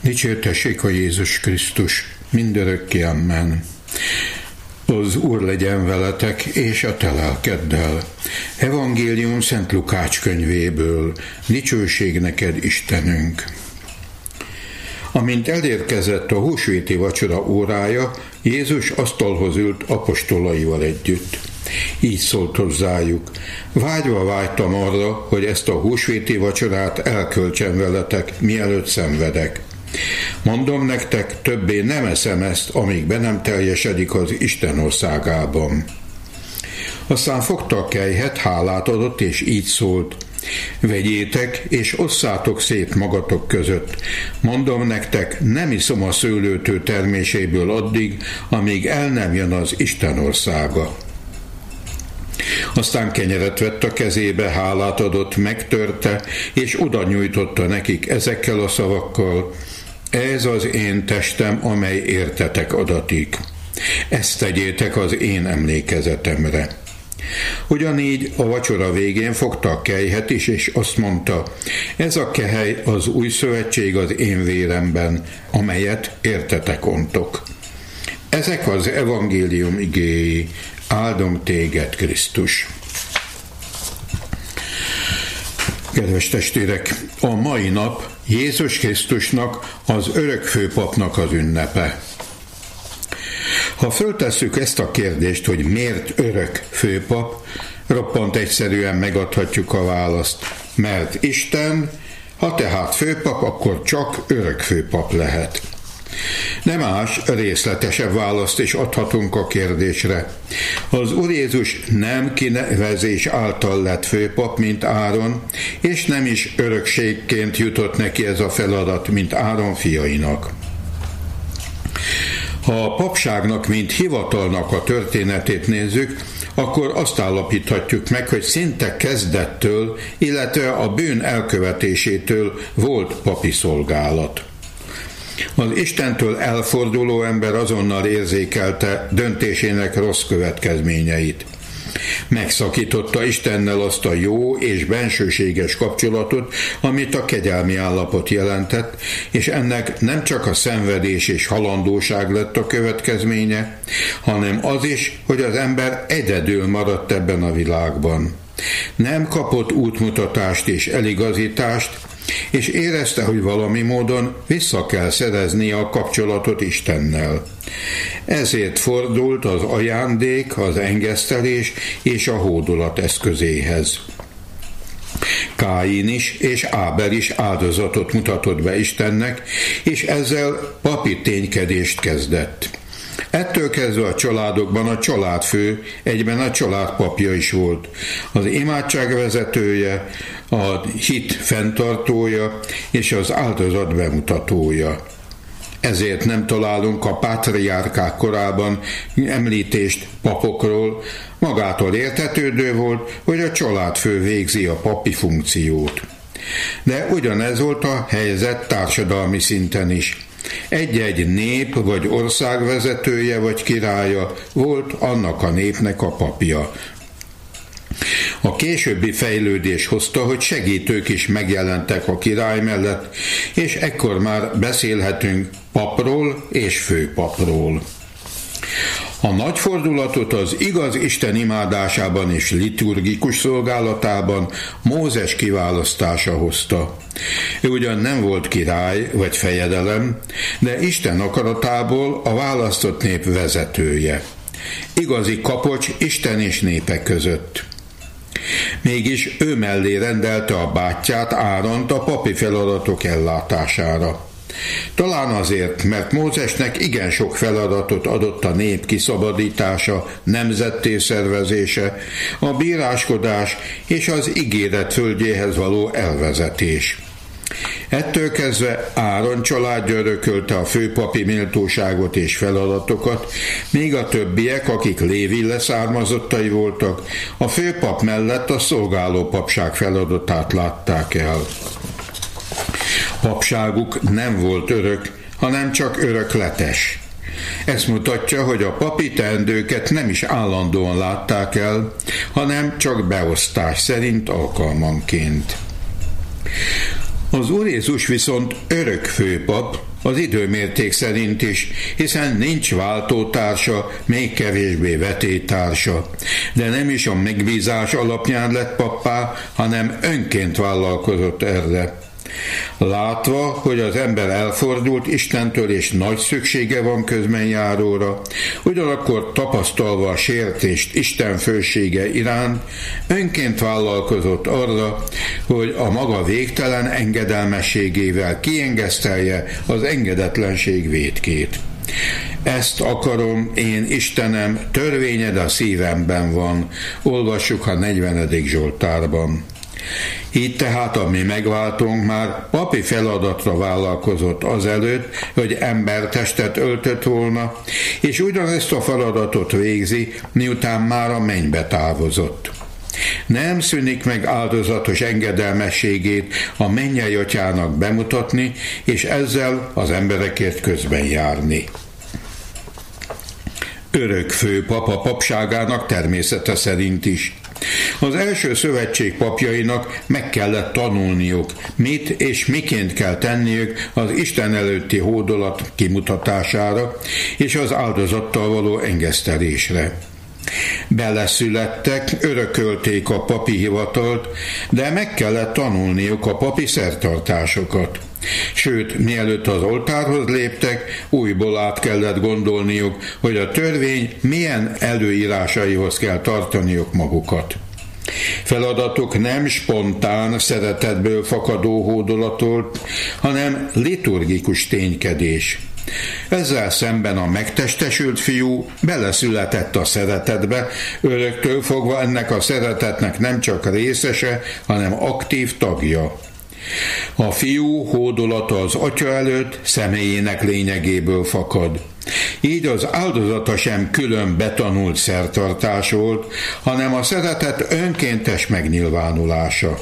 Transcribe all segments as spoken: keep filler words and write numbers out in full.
Dicsértessék a Jézus Krisztus, mindörökké, amen. Az Úr legyen veletek, és a te lelkeddel. Evangélium Szent Lukács könyvéből. Dicsőség neked, Istenünk! Amint elérkezett a húsvéti vacsora órája, Jézus asztalhoz ült apostolaival együtt. Így szólt hozzájuk: vágyva vágytam arra, hogy ezt a húsvéti vacsorát elköltsem veletek, mielőtt szenvedek. Mondom nektek, többé nem eszem ezt, amíg be nem teljesedik az Isten országában. Aztán fogta a kelyhet, hálát adott, és így szólt: vegyétek, és osszátok szét magatok között. Mondom nektek, nem iszom a szőlőtő terméséből addig, amíg el nem jön az Isten országa. Aztán kenyeret vett a kezébe, hálát adott, megtörte, és oda nyújtotta nekik ezekkel a szavakkal: ez az én testem, amely értetek adatik. Ezt tegyétek az én emlékezetemre. Ugyanígy a vacsora végén fogta a kelyhet is, és azt mondta: ez a kehely az új szövetség az én véremben, amelyet értetek ontok. Ezek az evangélium igéi. Áldom téged, Krisztus! Kedves testvérek, a mai nap Jézus Krisztusnak, az örökfőpapnak az ünnepe. Ha föltesszük ezt a kérdést, hogy miért örök főpap, roppant egyszerűen megadhatjuk a választ: mert Isten, ha tehát főpap, akkor csak örök főpap lehet. Nem más, részletesebb választ is adhatunk a kérdésre. Az Úr Jézus nem kinevezés által lett főpap, mint Áron, és nem is örökségként jutott neki ez a feladat, mint Áron fiainak. Ha a papságnak, mint hivatalnak a történetét nézzük, akkor azt állapíthatjuk meg, hogy szinte kezdettől, illetve a bűn elkövetésétől volt papi szolgálat. Az Istentől elforduló ember azonnal érzékelte döntésének rossz következményeit. Megszakította Istennel azt a jó és bensőséges kapcsolatot, amit a kegyelmi állapot jelentett, és ennek nem csak a szenvedés és halandóság lett a következménye, hanem az is, hogy az ember egyedül maradt ebben a világban. Nem kapott útmutatást és eligazítást, és érezte, hogy valami módon vissza kell szerezni a kapcsolatot Istennel. Ezért fordult az ajándék, az engesztelés és a hódolat eszközéhez. Káin is és Ábel is áldozatot mutatott be Istennek, és ezzel papi ténykedést kezdett. Ettől kezdve a családokban a családfő, egyben a családpapja is volt, az imádság vezetője, a hit fenntartója és az áldozat bemutatója. Ezért nem találunk a pátriárkák korában említést papokról, magától értetődő volt, hogy a családfő végzi a papi funkciót. De ugyanez volt a helyzet társadalmi szinten is. Egy-egy nép vagy ország vezetője vagy királya volt annak a népnek a papja. A későbbi fejlődés hozta, hogy segítők is megjelentek a király mellett, és ekkor már beszélhetünk papról és főpapról. A nagy fordulatot az igaz Isten imádásában és liturgikus szolgálatában Mózes kiválasztása hozta. Ő ugyan nem volt király vagy fejedelem, de Isten akaratából a választott nép vezetője. Igazi kapocs Isten és népe között. Mégis ő mellé rendelte a bátyját, Áront a papi feladatok ellátására. Talán azért, mert Mózesnek igen sok feladatot adott a nép kiszabadítása, nemzetté szervezése, a bíráskodás és az ígéret földjéhez való elvezetés. Ettől kezdve Áron családja örökölte a főpapi méltóságot és feladatokat, míg a többiek, akik Lévi leszármazottai voltak, a főpap mellett a szolgáló papság feladatát látták el. Papságuk nem volt örök, hanem csak örökletes. Ez mutatja, hogy a papi teendőket nem is állandóan látták el, hanem csak beosztás szerint alkalmanként. Az Úr Jézus viszont örök főpap, az időmérték szerint is, hiszen nincs váltótársa, még kevésbé vetélytársa. De nem is a megbízás alapján lett pappá, hanem önként vállalkozott erre. Látva, hogy az ember elfordult Istentől és nagy szüksége van közbenjáróra, ugyanakkor tapasztalva a sértést Isten fölsége iránt, önként vállalkozott arra, hogy a maga végtelen engedelmességével kiengesztelje az engedetlenség vétkét. Ezt akarom én, Istenem, törvényed a szívemben van, olvassuk a negyvenedik Zsoltárban. Így tehát a mi megváltónk már papi feladatra vállalkozott azelőtt, hogy embertestet öltött volna, és ugyanezt a feladatot végzi, miután már a mennybe távozott. Nem szűnik meg áldozatos engedelmességét a mennyei atyának bemutatni, és ezzel az emberekért közben járni. Örök főpap a papságának természete szerint is. Az első szövetség papjainak meg kellett tanulniuk, mit és miként kell tenniük az Isten előtti hódolat kimutatására és az áldozattal való engesztelésre. Beleszülettek, örökölték a papi hivatalt, de meg kellett tanulniuk a papi szertartásokat. Sőt, mielőtt az oltárhoz léptek, újból át kellett gondolniuk, hogy a törvény milyen előírásaihoz kell tartaniuk magukat. Feladatuk nem spontán, szeretetből fakadó hódolatot, hanem liturgikus ténykedés. Ezzel szemben a megtestesült fiú beleszületett a szeretetbe, öröktől fogva ennek a szeretetnek nem csak részese, hanem aktív tagja. A fiú hódolata az atya előtt személyének lényegéből fakad. Így az áldozata sem külön betanult szertartás volt, hanem a szeretet önkéntes megnyilvánulása.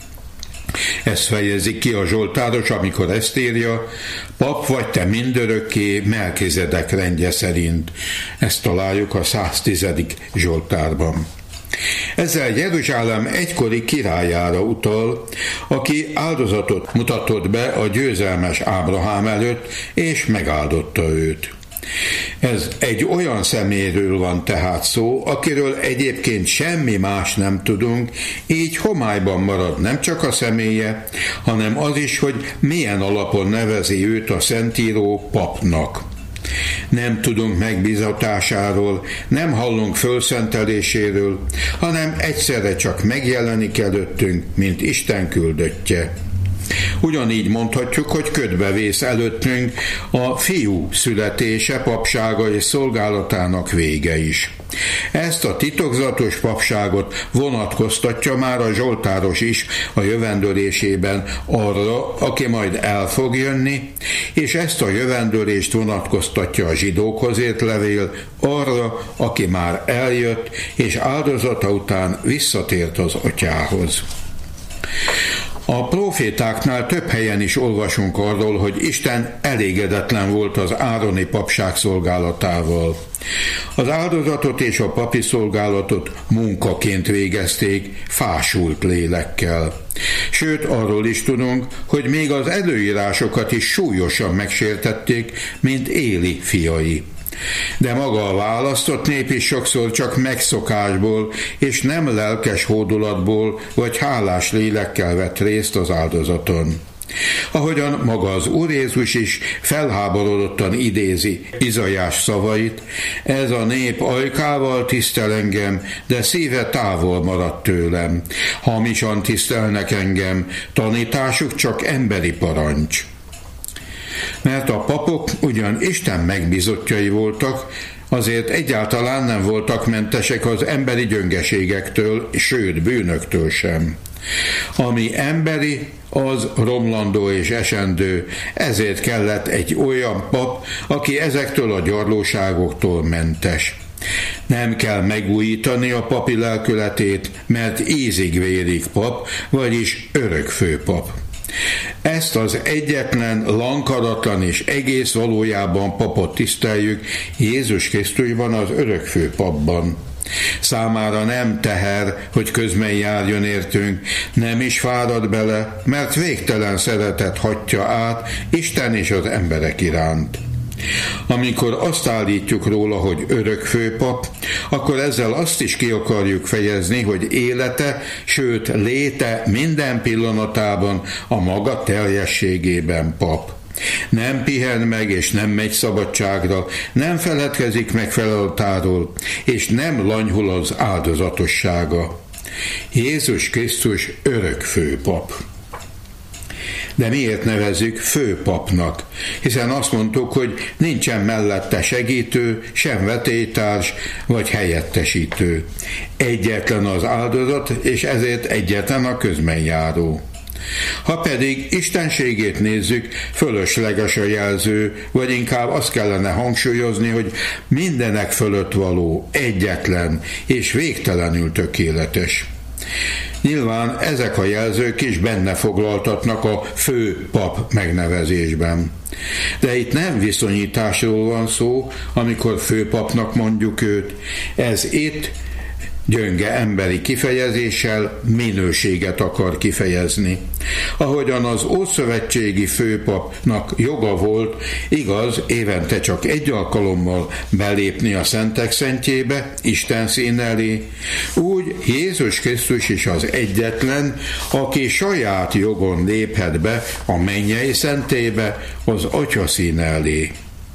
Ezt fejezik ki a zsoltáros, amikor ezt írja: pap vagy te mindörökké Melkizedek rendje szerint. Ezt találjuk a száztizedik Zsoltárban. Ezzel Jeruzsálem egykori királyára utal, aki áldozatot mutatott be a győzelmes Ábrahám előtt, és megáldotta őt. Ez egy olyan személyről van tehát szó, akiről egyébként semmi más nem tudunk, így homályban marad nem csak a személye, hanem az is, hogy milyen alapon nevezi őt a Szentíró papnak. Nem tudunk megbízatásáról, nem hallunk fölszenteléséről, hanem egyszerre csak megjelenik előttünk, mint Isten küldöttje. Ugyanígy mondhatjuk, hogy ködbevész előttünk a fiú születése, papsága és szolgálatának vége is. Ezt a titokzatos papságot vonatkoztatja már a zsoltáros is a jövendőlésében arra, aki majd el fog jönni, és ezt a jövendőlést vonatkoztatja a zsidókhoz írt levél arra, aki már eljött, és áldozata után visszatért az atyához. A prófétáknál több helyen is olvasunk arról, hogy Isten elégedetlen volt az ároni papság szolgálatával. Az áldozatot és a papi szolgálatot munkaként végezték, fásult lélekkel. Sőt, arról is tudunk, hogy még az előírásokat is súlyosan megsértették, mint Éli fiai. De maga a választott nép is sokszor csak megszokásból és nem lelkes hódolatból vagy hálás lélekkel vett részt az áldozaton. Ahogyan maga az Úr Jézus is felháborodottan idézi Izaiás szavait: ez a nép ajkával tisztel engem, de szíve távol maradt tőlem. Hamisan tisztelnek engem, tanításuk csak emberi parancs. Mert a papok ugyan Isten megbízottjai voltak, azért egyáltalán nem voltak mentesek az emberi gyöngeségektől, sőt bűnöktől sem. Ami emberi, az romlandó és esendő, ezért kellett egy olyan pap, aki ezektől a gyarlóságoktól mentes. Nem kell megújítani a papi lelkületét, mert ízig-vérig pap, vagyis örök főpap. Ezt az egyetlen, lankadatlan és egész valójában papot tiszteljük Jézus Krisztusban, az örökfő papban. Számára nem teher, hogy közben járjon értünk, nem is fárad bele, mert végtelen szeretet hatja át Isten és az emberek iránt. Amikor azt állítjuk róla, hogy örökfőpap, akkor ezzel azt is ki akarjuk fejezni, hogy élete, sőt léte minden pillanatában a maga teljességében pap. Nem pihen meg, és nem megy szabadságra, nem feledkezik meg feladatáról, és nem lanyhul az áldozatossága. Jézus Krisztus örökfőpap. De miért nevezzük főpapnak? Hiszen azt mondtuk, hogy nincsen mellette segítő, sem vetélytárs vagy helyettesítő. Egyetlen az áldozat, és ezért egyetlen a közbenjáró. Ha pedig istenségét nézzük, fölösleges a jelző, vagy inkább azt kellene hangsúlyozni, hogy mindenek fölött való, egyetlen és végtelenül tökéletes. Nyilván ezek a jelzők is benne foglaltatnak a főpap megnevezésben. De itt nem viszonyításról van szó, amikor főpapnak mondjuk őt. Ez itt gyönge emberi kifejezéssel minőséget akar kifejezni. Ahogyan az ószövetségi főpapnak joga volt, igaz, évente csak egy alkalommal belépni a szentek szentjébe, Isten szín elé, úgy Jézus Krisztus is az egyetlen, aki saját jogon léphet be a mennyei szentébe, az Atya szín elé.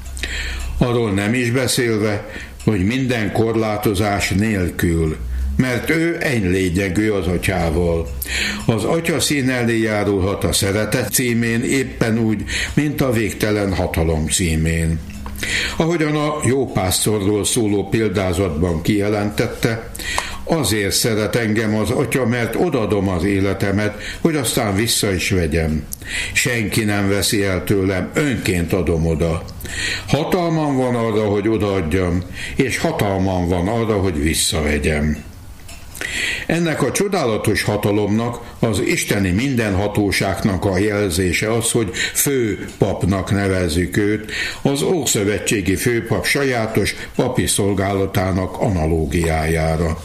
Arról nem is beszélve, hogy minden korlátozás nélkül, mert ő egylényegű az Atyával. Az Atya szín elé járulhat a szeretet címén éppen úgy, mint a végtelen hatalom címén. Ahogyan a jó pásztorról szóló példázatban kijelentette, azért szeret engem az Atya, mert odadom az életemet, hogy aztán vissza is vegyem. Senki nem veszi el tőlem, önként adom oda. Hatalmam van arra, hogy odaadjam, és hatalmam van arra, hogy visszavegyem. Ennek a csodálatos hatalomnak, az isteni mindenhatóságnak a jelzése az, hogy főpapnak nevezzük őt, az ószövetségi főpap sajátos papi szolgálatának analógiájára.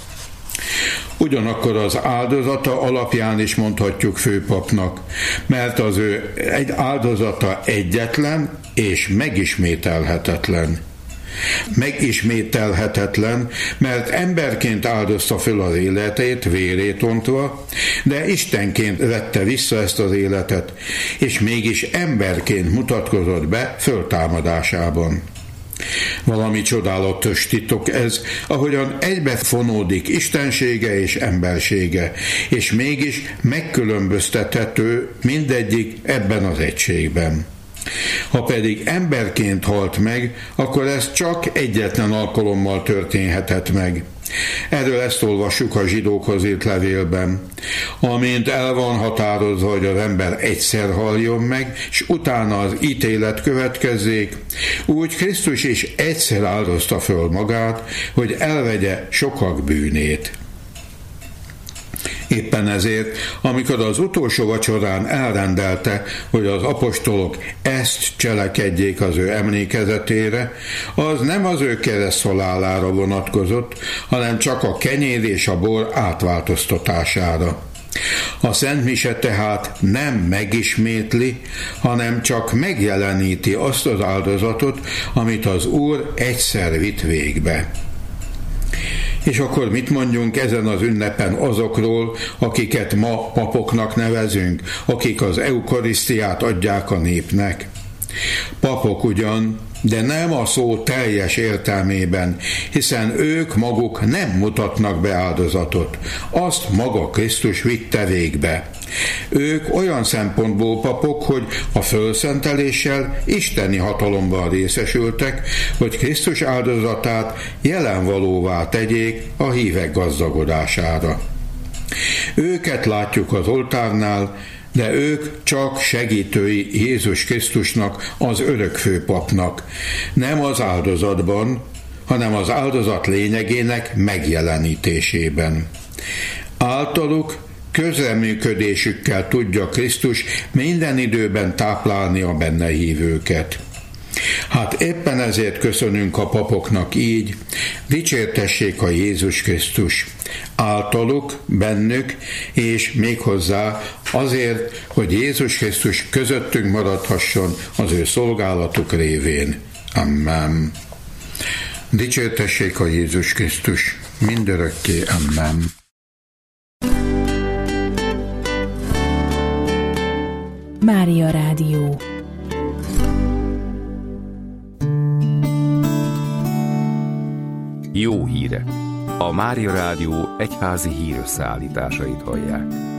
Ugyanakkor az áldozata alapján is mondhatjuk főpapnak, mert az ő egy áldozata egyetlen és megismételhetetlen. Megismételhetetlen, mert emberként áldozta föl az életét, vérét ontva, de Istenként vette vissza ezt az életet, és mégis emberként mutatkozott be föltámadásában. Valami csodálatos titok ez, ahogyan egybe fonódik istensége és embersége, és mégis megkülönböztethető mindegyik ebben az egységben. Ha pedig emberként halt meg, akkor ez csak egyetlen alkalommal történhetett meg. Erről ezt olvassuk a zsidókhoz írt levélben. Amint el van határozva, hogy az ember egyszer haljon meg, és utána az ítélet következzék, úgy Krisztus is egyszer áldozta föl magát, hogy elvegye sokak bűnét. Éppen ezért, amikor az utolsó vacsorán elrendelte, hogy az apostolok ezt cselekedjék az ő emlékezetére, az nem az ő kereszthalálára vonatkozott, hanem csak a kenyér és a bor átváltoztatására. A Szent Mise tehát nem megismétli, hanem csak megjeleníti azt az áldozatot, amit az Úr egyszer vitt végbe. És akkor mit mondjunk ezen az ünnepen azokról, akiket ma papoknak nevezünk, akik az eukarisztiát adják a népnek? Papok ugyan, de nem a szó teljes értelmében, hiszen ők maguk nem mutatnak be áldozatot. Azt maga Krisztus vitte végbe. Ők olyan szempontból papok, hogy a fölszenteléssel isteni hatalomban részesültek, hogy Krisztus áldozatát jelenvalóvá tegyék a hívek gazdagodására. Őket látjuk az oltárnál, de ők csak segítői Jézus Krisztusnak, az örökfőpapnak, nem az áldozatban, hanem az áldozat lényegének megjelenítésében. Általuk közreműködésükkel tudja Krisztus minden időben táplálni a benne hívőket. Hát éppen ezért köszönünk a papoknak így, dicsértessék a Jézus Krisztus, általuk, bennük, és méghozzá azért, hogy Jézus Krisztus közöttünk maradhasson az ő szolgálatuk révén. Amen. Dicsértessék a Jézus Krisztus, mindörökké. Amen. Mária Rádió. Jó hírek! A Mária Rádió egyházi hírösszeállításait hallják.